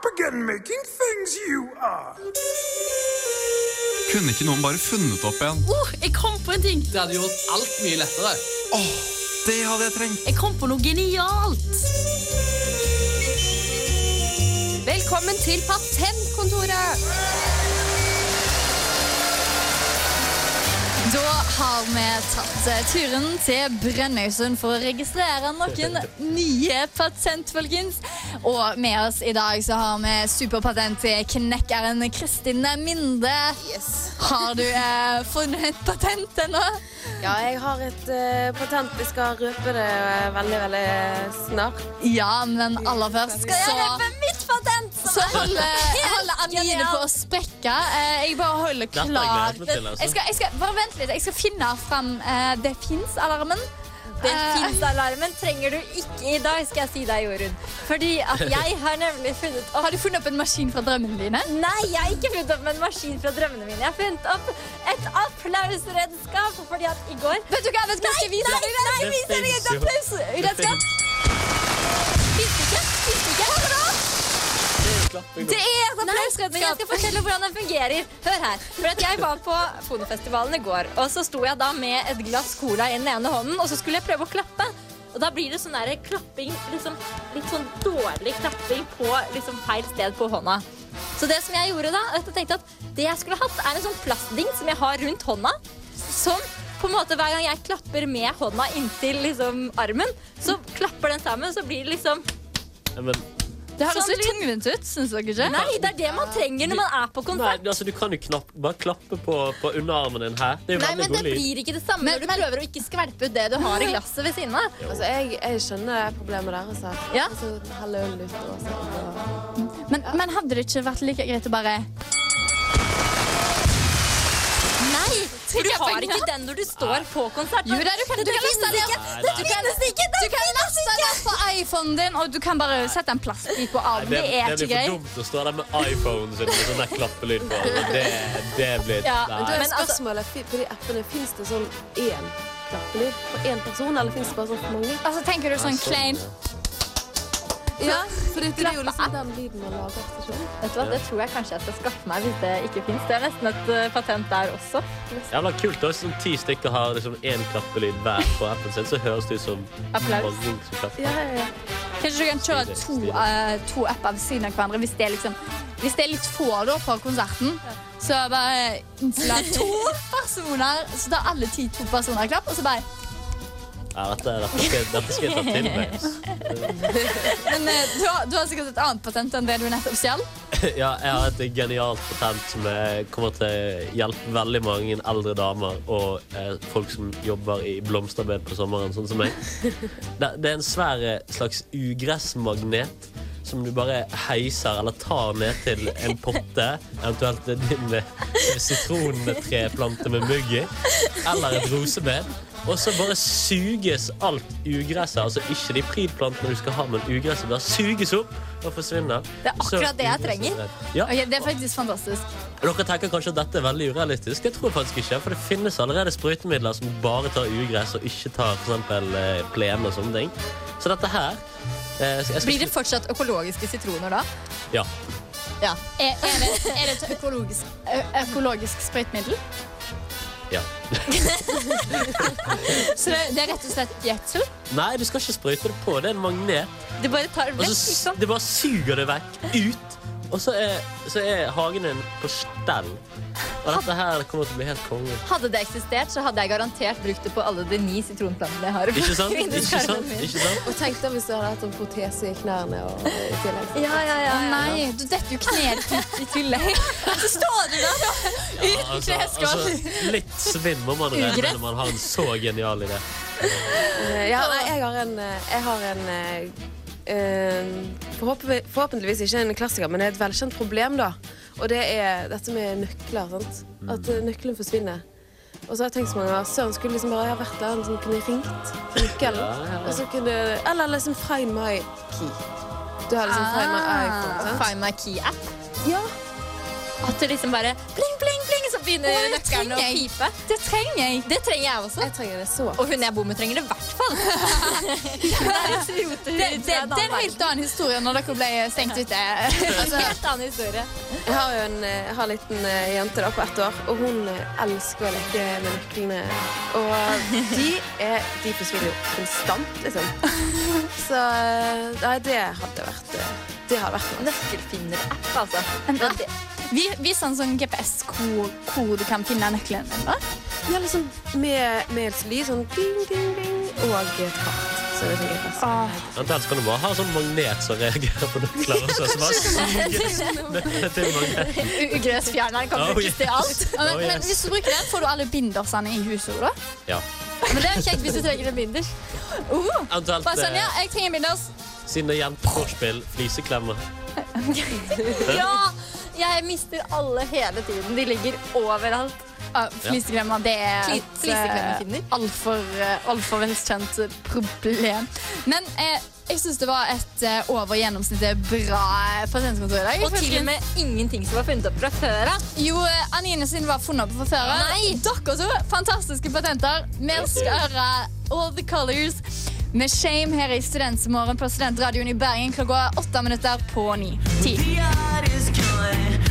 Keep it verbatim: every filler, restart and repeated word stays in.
up again making things you are. Kunne ikke noen bare funnet opp igjen? Oh, jeg kom på en ting. Det hadde gjort alt mye lettere. Åh, oh, det hadde jeg trengt. Jeg kom på noe genialt. Velkommen til Patentkontoret. Da har vi tatt turen til Brønnøysund for å registrere noen nye patent, folkens. Og med oss i dag så har vi superpatent til knekkeren Kristin Minde. Yes. Har du eh, funnet et patent ennå? Ja, jeg har et uh, patent. Vi skal røpe det uh, veldig, veldig snart. Ja, men aller først Skal jeg så, røpe mitt patent? så holder, holder Amine på å sprekke. Eh, jeg bare holder klar. Jeg skal, jeg skal, bare vent litt. Jeg skal finne frem uh, det finnes alarmen. Den finnes-alarmen trenger du ikke i dag, skal jeg si deg, Jorunn. Fordi at jeg har nemlig funnet opp... Har du funnet opp en maskin fra drømmene dine? Nei, jeg har ikke funnet opp en maskin fra drømmene mine. Jeg har funnet opp et applausredskap, fordi at i går... Vet du hva, vet du hva, skal jeg vise deg? Nei, jeg viser deg et applausredskap. Finnes det ikke? Finnes det ikke? Hør da! Det er et applausredskap. Men jeg skal fortelle hvordan den fungerer. Hør her. For at jeg var på Fonofestivalen i går, og så sto jeg da med et glass cola i den ene hånden, og så skulle jeg prøve å klappe. Og da blir det sånn der klapping, liksom, litt sånn dårlig klapping på liksom feil sted på hånda. Så det som jeg gjorde da, jeg tenkte at det jeg skulle hatt er en sånn plastding som jeg har rundt hånda, som på en måte hver gang jeg klapper med hånda inntil liksom armen, så klapper den sammen, så blir det liksom... Men... Det høres litt tungvint ut, synes dere ikke? Nei, det er det man trenger når man er på konsert. Nei, altså, du kan jo knapp, bare klappe på, på underarmen din her. Det er jo Nei, veldig men det god lyd. blir ikke det samme Men- når du men- prøver å ikke skvelpe ut det du har i glasset ved siden av. Altså, jeg, jeg skjønner problemet deres her. Ja. Altså, helle øl ut og så. Men, men hadde det ikke vært like greit å bare... Nei, for du har ikke den når du står på konsert. Jo, det er du kan, du kan laste den ikke. opp. Du kan, du kan laste den opp på iPhonen din, og du kan bare sette en plastbit på armen. Nei, Det er det ikke blir for greit. dumt å stå der med iPhone sin med sånn der klappelyd på. Det, det blir... Ja, Men da Nei. er Men altså- spørsmålet, fi- på de appene, finnes det sånn én klappelyd for én person, eller finnes det bare sånn for mange? Altså, tenker du sånn klein... Ja, for det er jo liksom den lyden man lager av stasjonen. Vet du hva, det tror jeg kanskje jeg skal skaffe meg hvis det ikke finnes. Det er nesten et uh, patent der også. Jævla kult da, sånn ti stykker har liksom en klappelyd hver på appen sin, så høres det ut som Applaus. mange som klapper. Ja, ja, ja. Kanskje du kan kjøre to, eh, to apper ved siden av hverandre hvis det er, liksom, hvis det er litt få da på konserten. Så bare innstille to personer, så tar alle ti to personer klapp, og så bare... Ja, dette, dette, skal, dette skal jeg ta til meg. Men eh, du, har, du har sikkert et annet patent enn det du nettopp stjal. Ja, jeg har et genialt patent som eh, kommer til å hjelpe veldig mange eldre damer og eh, folk som jobber i blomsterbeid på sommeren, sånn som meg. Det, det er en svær eh, slags ugressmagnet som du bare heiser eller tar ned til en potte, eventuelt din eh, sitronetreplante med mugg i, eller et rosebed. Og så bare suges alt ugresset, altså ikke de prydplantene du skal ha, men ugresset bare suges opp og forsvinner. Det er akkurat det jeg trenger. Ja. Ok, det er faktisk fantastisk. Og dere tenker kanskje at dette er veldig urealistisk. Jeg tror faktisk ikke, for det finnes allerede sprøytemidler som bare tar ugress og ikke tar for eksempel eh, plene og sånne ting. Så dette her eh, jeg skal Blir det fortsatt økologiske sitroner da? Ja. Ja. Er, er, det, er det et økologisk, ø, økologisk sprøytemiddel? Ja. Så det, det er rett og slett gjetsel? Nei, du skal ikke sprøyte det på. Det er en magnet. Det bare tar Og vekk, så s- liksom. det bare suger det vekk ut. Og så er, så er hagen din på stell. Og dette her kommer til å bli helt konge. Hadde det eksistert, så hadde jeg garantert brukt det på alle de ni sitronplantene jeg har. Ikke sant? Ikke Vinduskarmen sant? min. Ikke sant? Og tenk da hvis du hadde hatt en protese i knærne og i tillegg. Ja, ja, ja, Å ja. nei, du detter jo kneet ut i tillegg. Så står du der da, uten Altså, klesskap. altså, litt svinn må man regne med når man har en så genial idé. Eh, Ja, nei, jeg har en, eh, jeg har en eh, eh, forhåpentlig, forhåpentligvis ikke en klassiker, men det er et velkjent problem da. Og det er dette med nøkler, sant? At eh, nøkkelen forsvinner. Og så har jeg tenkt så mange ganger, Søren skulle liksom bare ha vært der en som kunne ringt for nøkkelen. Ja, ja. Og så kunne, eller liksom Find My Key. Du har liksom Find My iPhone, sant? Find My Key-app. Ja. At det liksom bare pling, pling, pling, så begynner nøkkelen å trenger jeg. pipe. Det trenger jeg. Det trenger jeg også. Jeg trenger det så. Og hun jeg bor med trenger det i hvert fall. Det er litt rotehud Det, fra det, en det er en annen helt annen historie når dere ble stengt ute. verden. Altså, Helt annen historie. Jeg har jo en, jeg har en liten eh, jente da på ett år, og hun eh, elsker å leke med nøklene. Og de, er, de forsvinner jo konstant, liksom. Så eh, nei, det hadde vært eh, Det hadde vært noe. Nøkkelfinner-app, altså. en app. Vi, vis en sånn G P S hvor, hvor du kan finne nøkkelen din. Da. Ja, liksom med, med et lyd, sånn ding, ding, ding, og et kart. Så det tenker jeg fast. Åh. Eventuelt kan du bare ha sånn magnet som reagerer på nøkler også, så bare suger nøkler til magneten. Ugressfjerneren kan Oh, brukes yes. til alt. Ja, men, Oh, men yes. hvis du bruker den, får du alle bindersene i huset. Da. Ja. Men det er jo kjekt hvis du trenger en binders. Uh, Eventuelt, bare sånn, ja, eh, jeg trenger en binders. siden det er jenteforspill, fliseklemmer. Ja! Jeg mister alle hele tiden. De ligger overalt. Ja, fliseklemmer, det er Fli- et fliseklemmerfinner. uh, altfor uh, altfor velkjent problem. Men eh, jeg syns det var et uh, over gjennomsnittet bra patentkontor i dag. Og til og med ingenting som var funnet opp fra før av. Jo, eh, Anine sin var funnet opp fra før. Nei! Dere to, fantastiske patenter. Vi skal høre All the Colors med Shame her i Studentmorgen på Studentradioen i Bergen klokka åtte minutter på ni. Ti. The art is killing